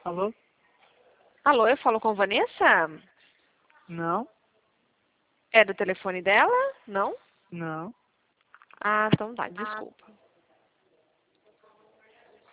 Alô? Alô, eu falo com Vanessa? Não? É do telefone dela? Não? Não. Ah, então tá, desculpa.